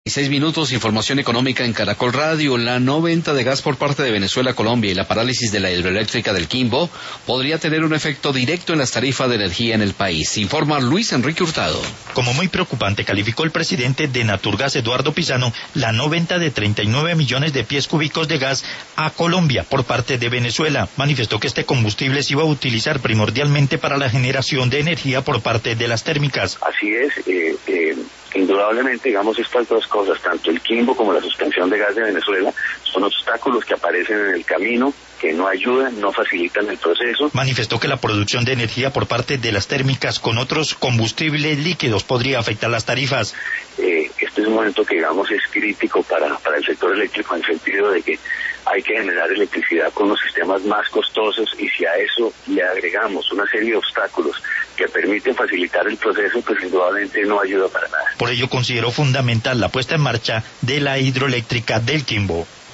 6 minutos, información económica en Caracol Radio. La no venta de gas por parte de Venezuela a Colombia y la parálisis de la hidroeléctrica del Quimbo podría tener un efecto directo en las tarifas de energía en el país, informa Luis Enrique Hurtado. Como muy preocupante calificó el presidente de Naturgas, Eduardo Pizano, la no venta de 39 millones de pies cúbicos de gas a Colombia por parte de Venezuela. Manifestó que este combustible se iba a utilizar primordialmente para la generación de energía por parte de las térmicas. Así es, indudablemente, digamos, estas dos cosas, tanto el Quimbo como la suspensión de gas de Venezuela, son obstáculos que aparecen en el camino, que no ayudan, no facilitan el proceso. Manifestó que la producción de energía por parte de las térmicas con otros combustibles líquidos podría afectar las tarifas. Este es un momento que, digamos, es crítico para el sector eléctrico, en el sentido de que hay que generar electricidad con los sistemas más costosos, y si a eso le agregamos una serie de obstáculos que permiten facilitar el proceso, pues indudablemente no ayuda para nada. Por ello consideró fundamental la puesta en marcha de la hidroeléctrica del Quimbo.